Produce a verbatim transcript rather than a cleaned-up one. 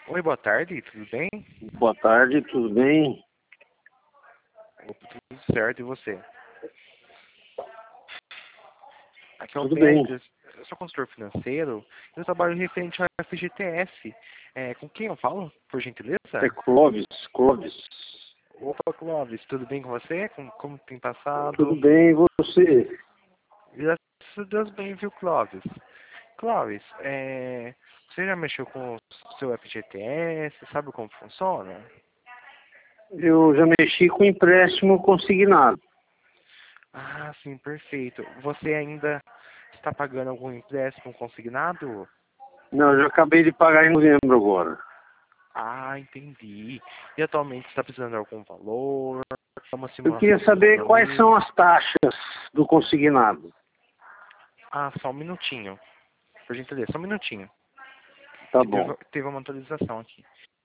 Oi, boa tarde, tudo bem? Boa tarde, tudo bem? Opa, tudo certo, e você? Aqui é o Tudo bem. Péricles, eu sou consultor financeiro e eu trabalho referente ao F G T S. É, com quem eu falo, por gentileza? É Clóvis, Clóvis. Opa, Clóvis, tudo bem com você? Como, como tem passado? Tudo bem, e você? Graças a Deus bem, viu, Clóvis? Clóvis, é, você já mexeu com o seu F G T S? Sabe como funciona? Eu já mexi com empréstimo consignado. Ah, sim, perfeito. Você ainda está pagando algum empréstimo consignado? Não, eu já acabei de pagar em novembro agora. Ah, entendi. E atualmente está precisando de algum valor? É uma Eu queria simulação do saber valor quais mesmo? são as taxas do consignado. Ah, só um minutinho. Por gentileza, só um minutinho. Tá Que teve, bom. teve uma atualização aqui.